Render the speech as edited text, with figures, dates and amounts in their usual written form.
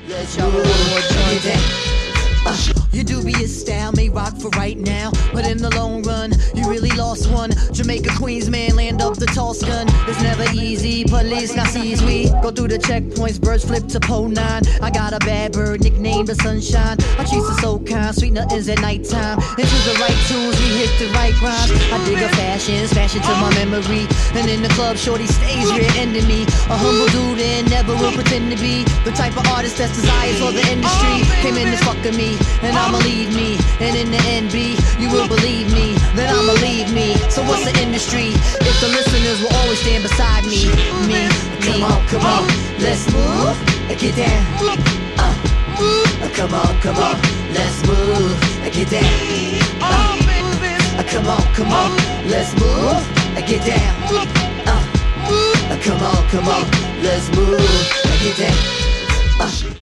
Let's y'all roll get that. Your dubious style may rock for right now, but in the long run, you really lost one. Jamaica, Queens, man, land of the toss gun. It's never easy, police now sees we go through the checkpoints, birds flip to pole 9. I got a bad bird, nicknamed the sunshine. I treat her so kind, sweet nothings at nighttime. Into the right tunes, we hit the right rhymes. I dig her fashions, fashion to my memory. And in the club, shorty stays rear ending me. A humble dude and never will pretend to be the type of artist that's desired for the industry. Came in to fuck with me, and I'ma leave me. And in the end, B, you will believe me, that I'ma leave me. So what's the industry if the listeners will always stand beside me? Come on, let's move and get down. Come on, let's move and get down. Come on, let's move and get down. Come on, let's move and get down.